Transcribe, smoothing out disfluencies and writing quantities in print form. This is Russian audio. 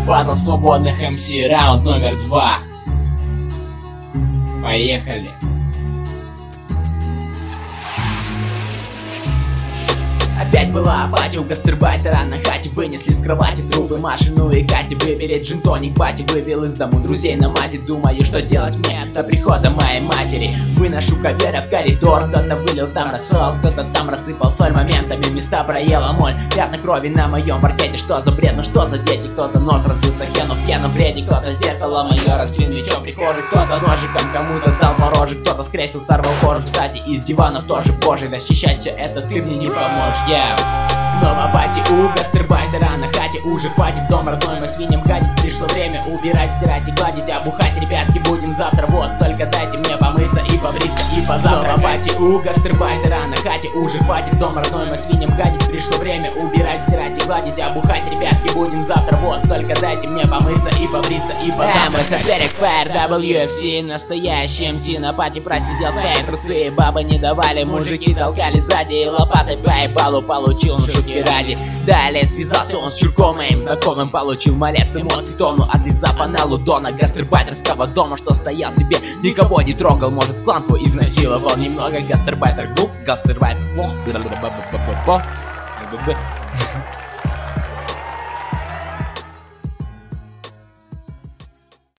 Батл свободных МС, раунд номер 2. Поехали. Опять была апатия у гастарбайтера на хате. Вынесли с кровати трубы Машину и Кати. Выпили джин-тоник пати, вывел из дому друзей на мате. Думаю, что делать мне до прихода моей матери. Выношу ковера в коридор. Кто-то вылил там рассол, кто-то там рассыпал соль. Моментами места проела моль. Пятна крови на моем паркете. Что за бред, ну что за дети? Кто-то нос разбился Кену в пьяном бреде. Кто-то зеркало мое разбил мечом прихожий. Кто-то ножиком кому-то дал порожек. Кто-то скрестил, сорвал кожу. Кстати, из диванов тоже позже. Расчищать все это ты мне не поможешь. Снова пати у гастарбайтера на хате. Уже хватит дом родной, мы свиньям гадить. Пришло время убирать, стирать и гладить. А бухать, ребятки, будем завтра. Вот, только дайте мне помыться и побриться и позавтракать. Снова пати у гастарбайтера на хате. Уже хватит дом родной, мы свиньям гадить. Пришло время убирать, стирать и гладить. А бухать, ребятки, будем завтра. Вот, только дайте мне помыться и побриться и позавтракать. Мой соперник Fire WFC. Настоящий МС на пати просидел свои трусы. Бабы не давали, мужики толкали сзади. И лопатой по ебалу получил, ну шутки ради. Далее связался он с чурком моим знакомым. Получил малец эмоций тонну, отлизав аналу Дона. Гастарбайтерского дома, что стоял себе, никого не трогал. Может, клан твой изнасиловал немного. Гастарбайтер глуп, гастарбайтер плох.